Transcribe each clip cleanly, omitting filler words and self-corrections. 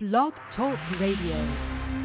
Blog Talk Radio.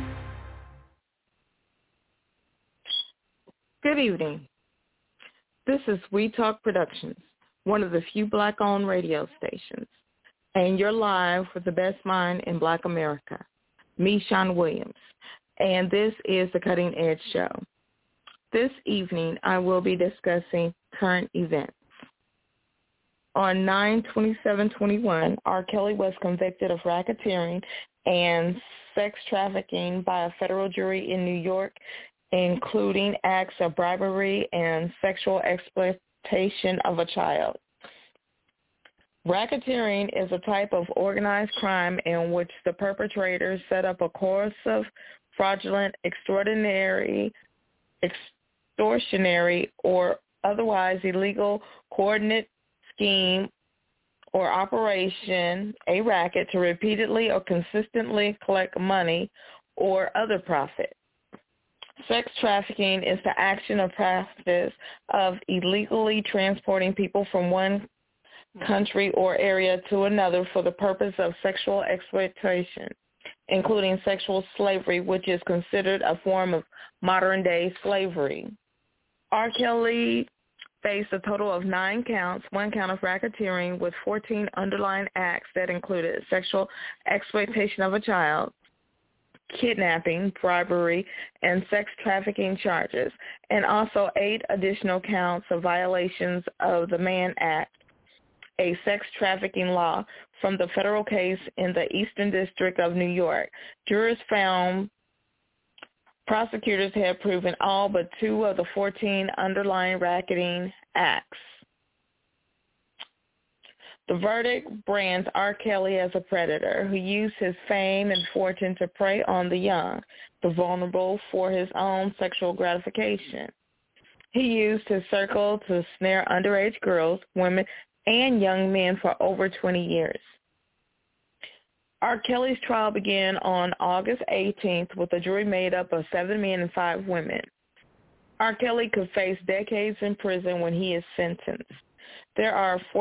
Good evening. This is We Talk Productions, one of the few Black-owned radio stations, and you're live with the best mind in Black America, me, Sean Williams, and this is the Cutting Edge Show. This evening, I will be discussing current events. On 9/27/21, R. Kelly was convicted of racketeering and sex trafficking by a federal jury in New York, including acts of bribery and sexual exploitation of a child. Racketeering is a type of organized crime in which the perpetrators set up a coercive, fraudulent, extortionary, or otherwise illegal coordinate scheme or operation, a racket, to repeatedly or consistently collect money or other profit. Sex trafficking is the action or practice of illegally transporting people from one country or area to another for the purpose of sexual exploitation, including sexual slavery, which is considered a form of modern-day slavery. R. Kelly faced a total of 9 counts, 1 count of racketeering with 14 underlying acts that included sexual exploitation of a child, kidnapping, bribery, and sex trafficking charges, and also 8 additional counts of violations of the Mann Act, a sex trafficking law, from the federal case in the Eastern District of New York. Jurors found prosecutors had proven all but 2 of the 14 underlying racketing acts. The verdict brands R. Kelly as a predator who used his fame and fortune to prey on the young, the vulnerable, for his own sexual gratification. He used his circle to snare underage girls, women, and young men for over 20 years. R. Kelly's trial began on August 18th with a jury made up of 7 men and 5 women. R. Kelly could face decades in prison when he is sentenced. There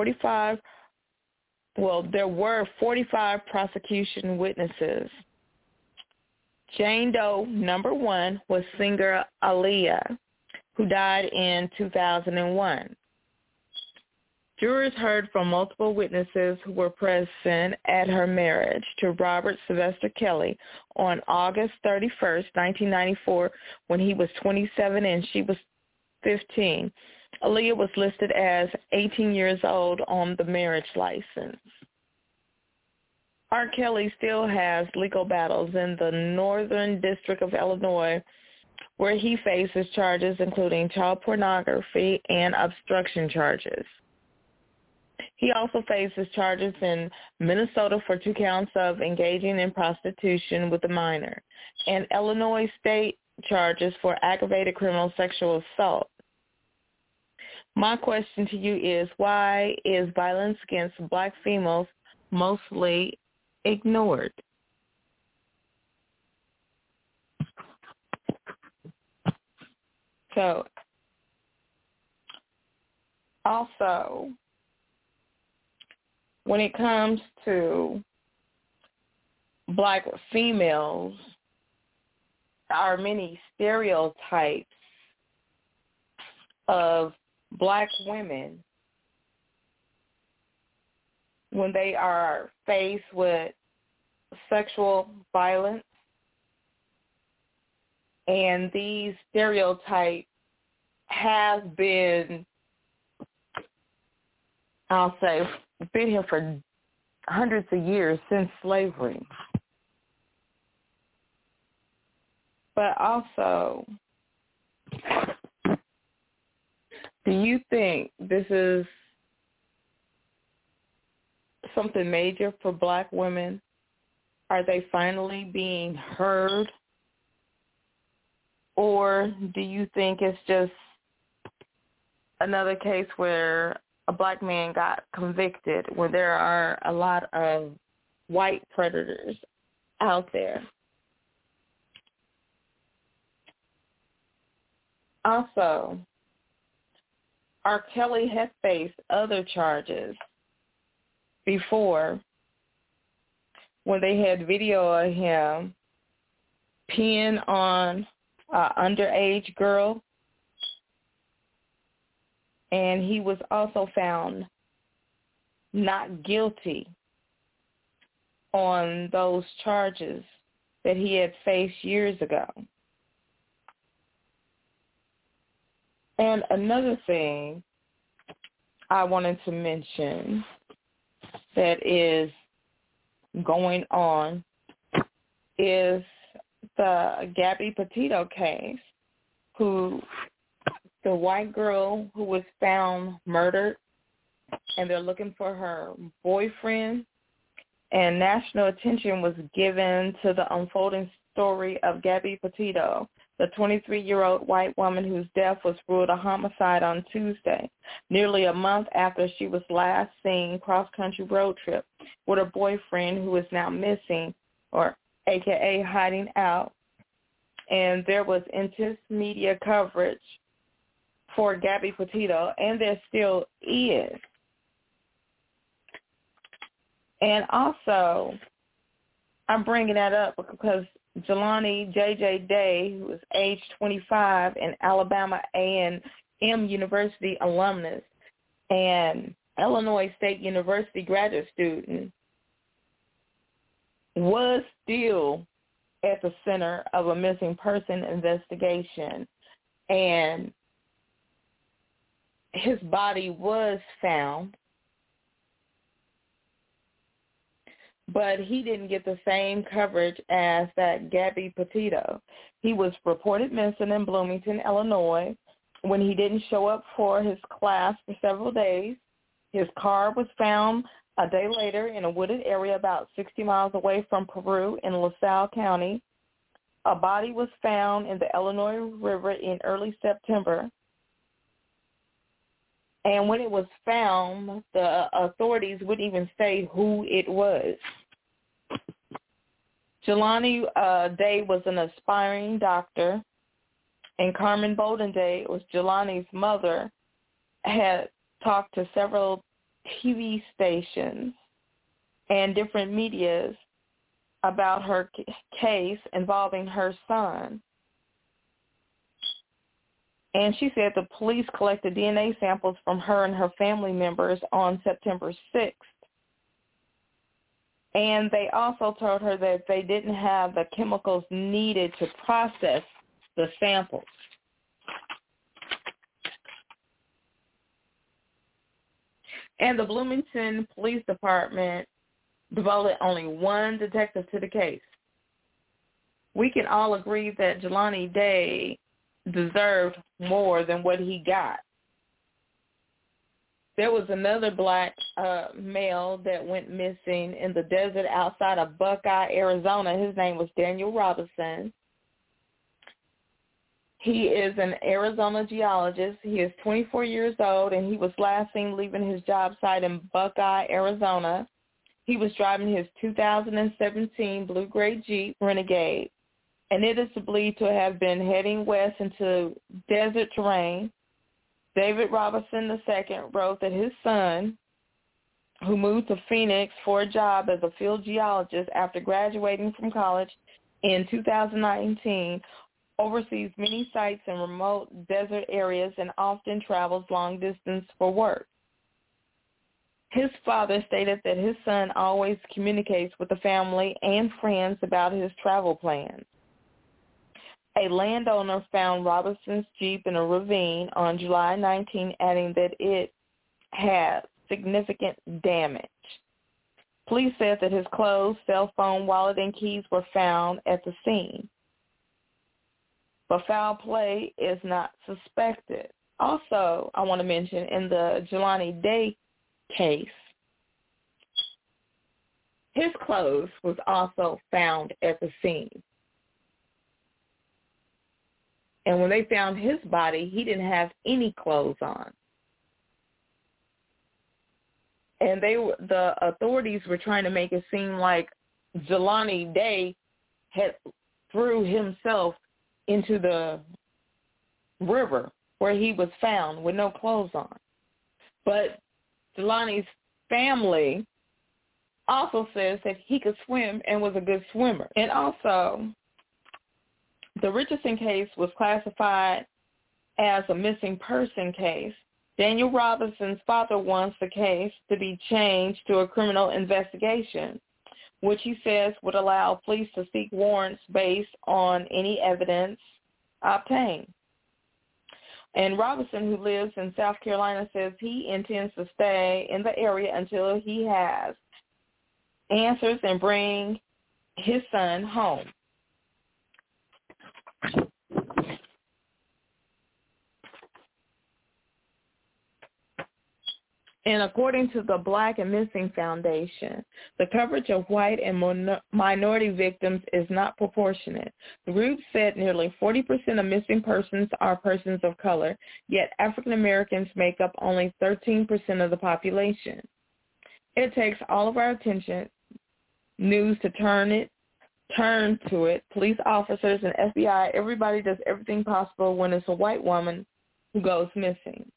were 45 prosecution witnesses. Jane Doe number 1 was singer Aaliyah, who died in 2001. Jurors heard from multiple witnesses who were present at her marriage to Robert Sylvester Kelly on August 31st, 1994, when he was 27 and she was 15. Aaliyah was listed as 18 years old on the marriage license. R. Kelly still has legal battles in the Northern District of Illinois, where he faces charges including child pornography and obstruction charges. He also faces charges in Minnesota for 2 counts of engaging in prostitution with a minor, and Illinois state charges for aggravated criminal sexual assault. My question to you is, why is violence against Black females mostly ignored? So, also, when it comes to Black females, there are many stereotypes of Black women when they are faced with sexual violence, and these stereotypes have been, I'll say, been here for hundreds of years since slavery. But also, do you think this is something major for Black women? Are they finally being heard? Or do you think it's just another case where a Black man got convicted, where there are a lot of white predators out there? Also, R. Kelly has faced other charges before when they had video of him peeing on an underage girl. And he was also found not guilty on those charges that he had faced years ago. And another thing I wanted to mention that is going on is the Gabby Petito case, the white girl who was found murdered, and they're looking for her boyfriend, and national attention was given to the unfolding story of Gabby Petito, the 23-year-old white woman whose death was ruled a homicide on Tuesday, nearly a month after she was last seen cross-country road trip with her boyfriend, who is now missing, or AKA hiding out. And there was intense media coverage for Gabby Petito, and there still is. And also, I'm bringing that up because Jelani J.J. Day, who is age 25, an Alabama A&M University alumnus and Illinois State University graduate student, was still at the center of a missing person investigation, and his body was found, but he didn't get the same coverage as that Gabby Petito. He was reported missing in Bloomington, Illinois, when he didn't show up for his class for several days. His car was found a day later in a wooded area about 60 miles away from Peru in LaSalle County. A body was found in the Illinois River in early September. And when it was found, the authorities wouldn't even say who it was. Jelani Day was an aspiring doctor, and Carmen Bolden Day was Jelani's mother, had talked to several TV stations and different medias about her case involving her son. And she said the police collected DNA samples from her and her family members on September 6th. And they also told her that they didn't have the chemicals needed to process the samples. And the Bloomington Police Department devoted only one detective to the case. We can all agree that Jelani Day deserved more than what he got. There was another black male that went missing in the desert outside of Buckeye, Arizona. His name was Daniel Robinson. He is an Arizona geologist. He is 24 years old, and he was last seen leaving his job site in Buckeye, Arizona. He was driving his 2017 blue-gray Jeep Renegade, and it is believed to have been heading west into desert terrain. David Robinson II wrote that his son, who moved to Phoenix for a job as a field geologist after graduating from college in 2019, oversees many sites in remote desert areas and often travels long distance for work. His father stated that his son always communicates with the family and friends about his travel plans. A landowner found Robinson's Jeep in a ravine on July 19, adding that it had significant damage. Police said that his clothes, cell phone, wallet, and keys were found at the scene. But foul play is not suspected. Also, I want to mention in the Jelani Day case, his clothes was also found at the scene. And when they found his body, he didn't have any clothes on. And the authorities were trying to make it seem like Jelani Day had threw himself into the river where he was found with no clothes on. But Jelani's family also says that he could swim and was a good swimmer. And also, the Richardson case was classified as a missing person case. Daniel Robinson's father wants the case to be changed to a criminal investigation, which he says would allow police to seek warrants based on any evidence obtained. And Robinson, who lives in South Carolina, says he intends to stay in the area until he has answers and bring his son home. And according to the Black and Missing Foundation, the coverage of white and minority victims is not proportionate. The group said nearly 40% of missing persons are persons of color, yet African Americans make up only 13% of the population. It takes all of our attention, news to turn to it, police officers and FBI, everybody does everything possible when it's a white woman who goes missing.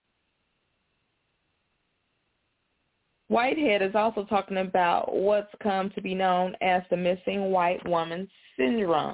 Whitehead is also talking about what's come to be known as the missing white woman syndrome.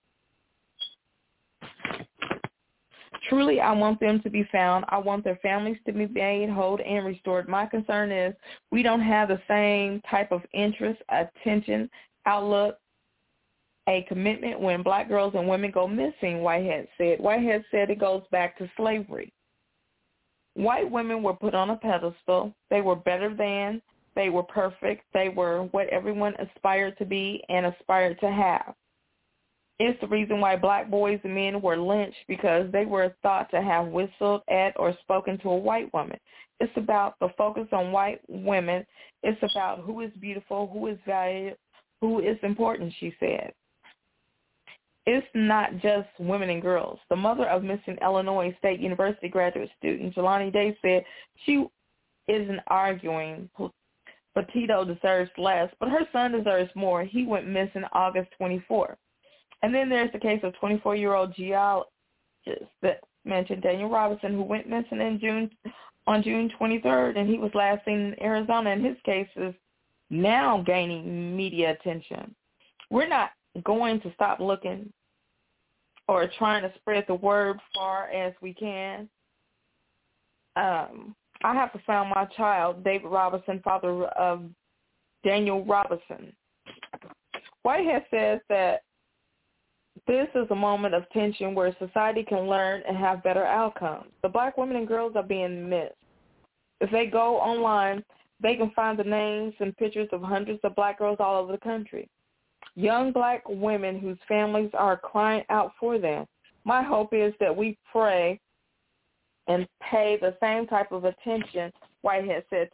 Truly, I want them to be found. I want their families to be made whole and restored. My concern is we don't have the same type of interest, attention, outlook, a commitment when black girls and women go missing, Whitehead said. Whitehead said it goes back to slavery. White women were put on a pedestal. They were better than. They were perfect. They were what everyone aspired to be and aspired to have. It's the reason why black boys and men were lynched, because they were thought to have whistled at or spoken to a white woman. It's about the focus on white women. It's about who is beautiful, who is valued, who is important, she said. It's not just women and girls. The mother of missing Illinois State University graduate student, Jelani Day, said she isn't arguing Petito deserves less, but her son deserves more. He went missing August 24th. And then there's the case of 24-year-old geologist that mentioned Daniel Robinson, who went missing on June 23rd, and he was last seen in Arizona, and his case is now gaining media attention. We're not going to stop looking or trying to spread the word far as we can. I have to find my child, David Robinson, father of Daniel Robinson. Whitehead says that this is a moment of tension where society can learn and have better outcomes. The black women and girls are being missed. If they go online, they can find the names and pictures of hundreds of black girls all over the country. Young black women whose families are crying out for them. My hope is that we pray and pay the same type of attention, Whitehead said.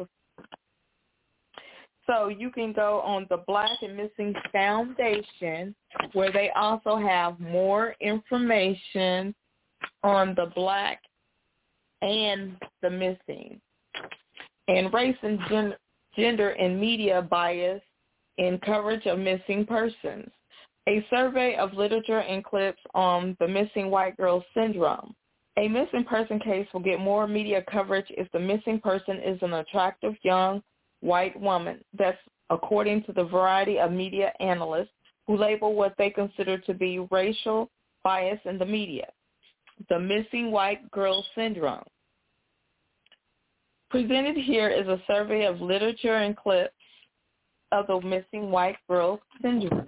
So you can go on the Black and Missing Foundation, where they also have more information on the black and the missing, and race and gender and media bias in coverage of missing persons, a survey of literature and clips on the missing white girl syndrome. A missing person case will get more media coverage if the missing person is an attractive young white woman. That's according to the variety of media analysts who label what they consider to be racial bias in the media, the missing white girl syndrome. Presented here is a survey of literature and clips of the missing white girl syndrome.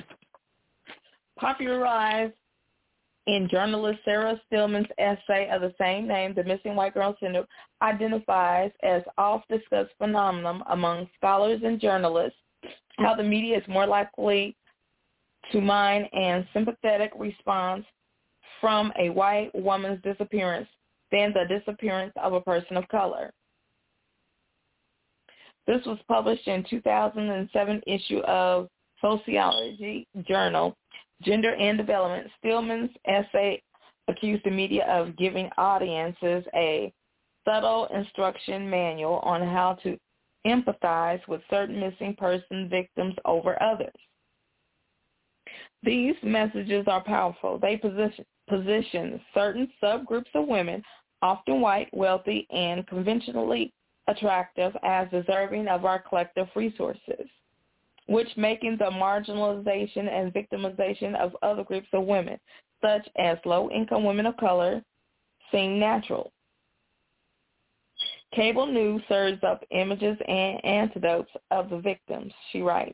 Popularized in journalist Sarah Stillman's essay of the same name, The Missing White Girl Syndrome identifies as oft-discussed phenomenon among scholars and journalists how the media is more likely to mine and sympathetic response from a white woman's disappearance than the disappearance of a person of color. This was published in 2007 issue of Sociology Journal, Gender and Development. Stillman's essay accused the media of giving audiences a subtle instruction manual on how to empathize with certain missing person victims over others. These messages are powerful. They position certain subgroups of women, often white, wealthy, and conventionally attractive, as deserving of our collective resources. which making the marginalization and victimization of other groups of women, such as low-income women of color, seem natural. Cable news serves up images and anecdotes of the victims, she writes.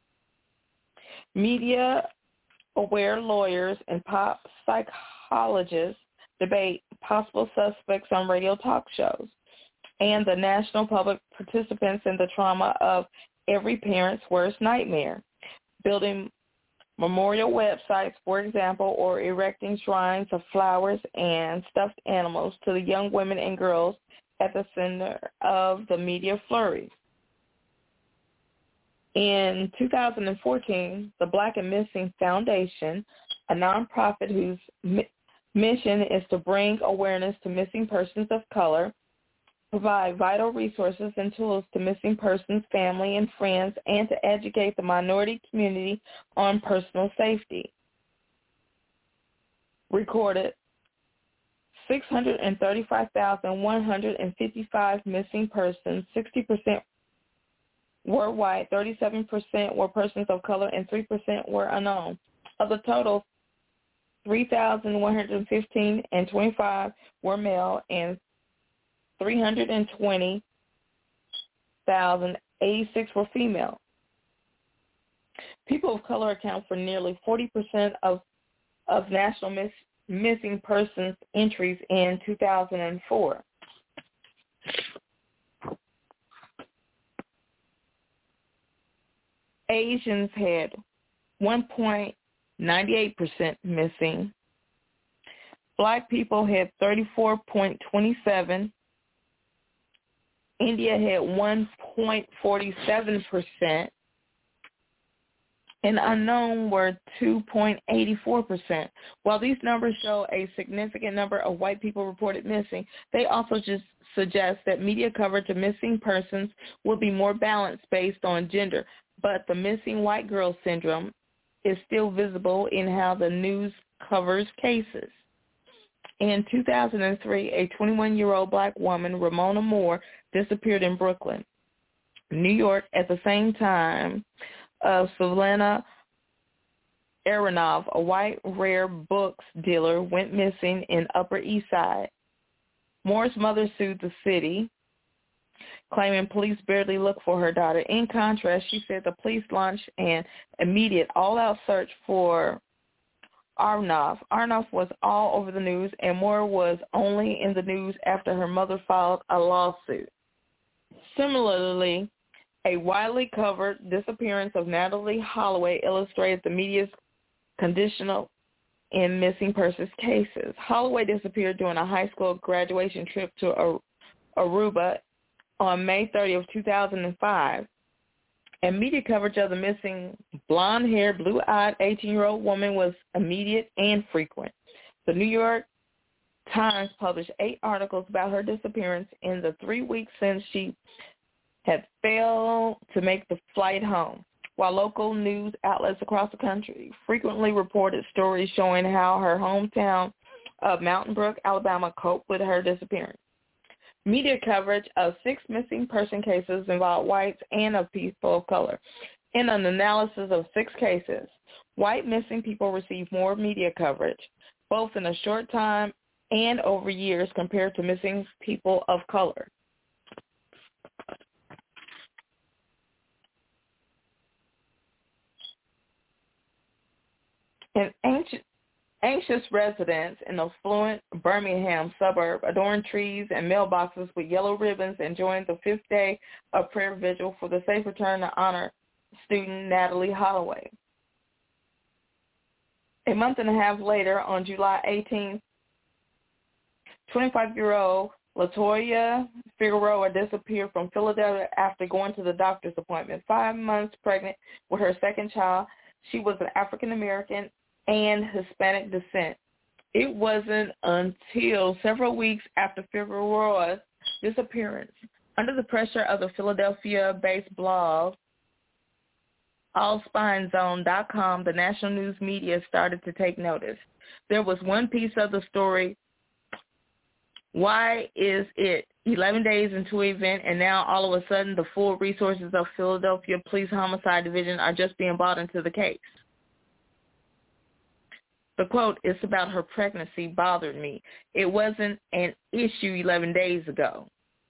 Media-aware lawyers and pop psychologists debate possible suspects on radio talk shows, and the national public participants in the trauma of every parent's worst nightmare, building memorial websites, for example, or erecting shrines of flowers and stuffed animals to the young women and girls at the center of the media flurry. In 2014, the Black and Missing Foundation, a nonprofit whose mission is to bring awareness to missing persons of color, provide vital resources and tools to missing persons, family, and friends, and to educate the minority community on personal safety. Recorded 635,155 missing persons, 60% were white, 37% were persons of color, and 3% were unknown. Of the total, 3,115 and 25 were male, and 320,086 were female. People of color account for nearly 40% of national missing persons entries in 2004. Asians had 1.98% missing. Black people had 34.27%. India had 1.47%. And unknown were 2.84%. While these numbers show a significant number of white people reported missing, they also just suggest that media coverage of missing persons will be more balanced based on gender. But the missing white girl syndrome is still visible in how the news covers cases. In 2003, a 21-year-old black woman, Ramona Moore, disappeared in Brooklyn, New York, at the same time Svelina Aronov, a white rare books dealer, went missing in Upper East Side. Moore's mother sued the city, claiming police barely looked for her daughter. In contrast, she said the police launched an immediate all-out search for Aronov. Aronov was all over the news, and Moore was only in the news after her mother filed a lawsuit. Similarly, a widely covered disappearance of Natalie Holloway illustrated the media's conditional in missing persons cases. Holloway disappeared during a high school graduation trip to Aruba on May 30 of 2005, and media coverage of the missing blonde-haired, blue-eyed 18-year-old woman was immediate and frequent. The New York Times published 8 articles about her disappearance in the 3 weeks since she had failed to make the flight home, while local news outlets across the country frequently reported stories showing how her hometown of Mountain Brook, Alabama, coped with her disappearance. Media coverage of 6 missing person cases involved whites and of people of color. In an analysis of 6 cases, white missing people received more media coverage, both in a short time and over years, compared to missing people of color. And anxious residents in the affluent Birmingham suburb adorned trees and mailboxes with yellow ribbons and joined the 5th day of prayer vigil for the safe return to honor student Natalie Holloway. A month and a half later, on July 18th, 25-year-old Latoya Figueroa disappeared from Philadelphia after going to the doctor's appointment. 5 months pregnant with her second child, she was an African-American and Hispanic descent. It wasn't until several weeks after Figueroa's disappearance, under the pressure of the Philadelphia-based blog AllSpineZone.com, the national news media started to take notice. There was one piece of the story Why is it 11 days into an event and now all of a sudden the full resources of Philadelphia Police Homicide Division are just being brought into the case? The quote, "It's about her pregnancy bothered me. It wasn't an issue 11 days ago,"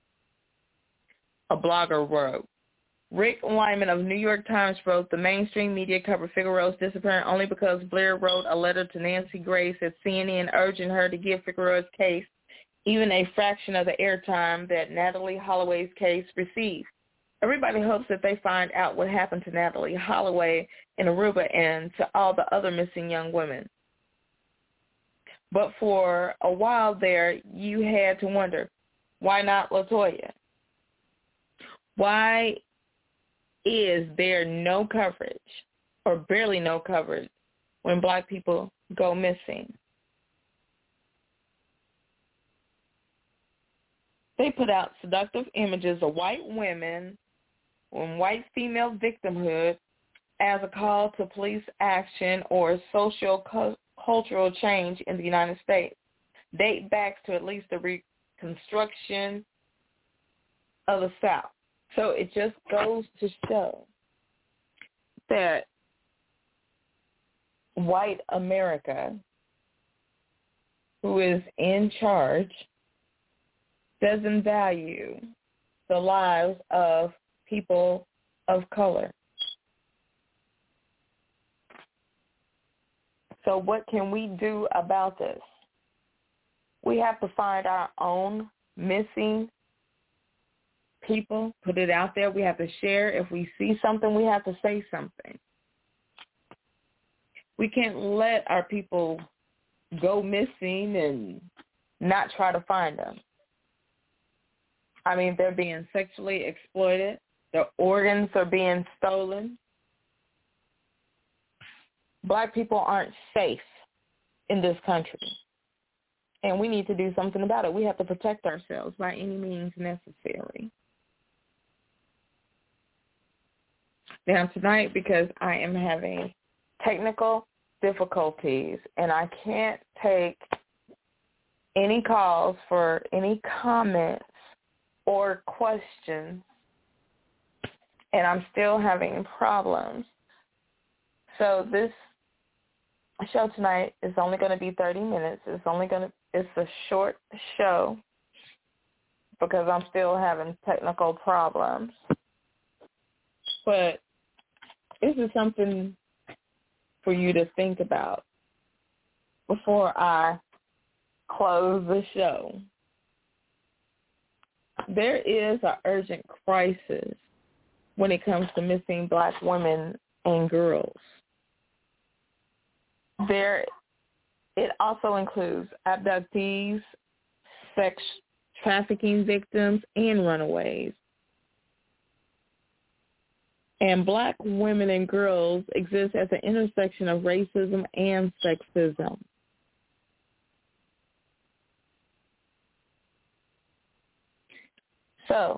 a blogger wrote. Rick Lyman of New York Times wrote, "The mainstream media covered Figueroa's disappearance only because Blair wrote a letter to Nancy Grace at CNN urging her to give Figueroa's case even a fraction of the airtime that Natalee Holloway's case received. Everybody hopes that they find out what happened to Natalee Holloway in Aruba and to all the other missing young women. But for a while there, you had to wonder, why not LaToya? Why is there no coverage or barely no coverage when black people go missing?" They put out seductive images of white women and white female victimhood as a call to police action or social-cultural change in the United States. Date back to at least the Reconstruction of the South. So it just goes to show that white America, who is in charge, doesn't value the lives of people of color. So what can we do about this? We have to find our own missing people, put it out there. We have to share. If we see something, we have to say something. We can't let our people go missing and not try to find them. I mean, they're being sexually exploited. Their organs are being stolen. Black people aren't safe in this country, and we need to do something about it. We have to protect ourselves by any means necessary. Now, tonight, because I am having technical difficulties and I can't take any calls for any comments or questions, and I'm still having problems. So this show tonight is only going to be 30 minutes. It's a short show because I'm still having technical problems. But this is something for you to think about before I close the show. There is an urgent crisis when it comes to missing black women and girls. It also includes abductees, sex trafficking victims, and runaways. And black women and girls exist at the intersection of racism and sexism. So,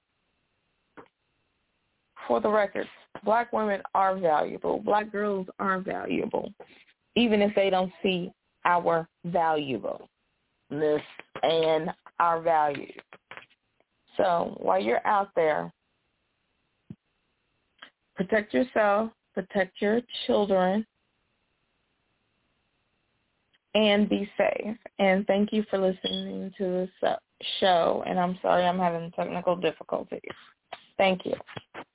for the record, black women are valuable. Black girls are valuable, even if they don't see our valuableness and our value. So, while you're out there, protect yourself, protect your children, and be safe. And thank you for listening to this show. And I'm sorry I'm having technical difficulties. Thank you.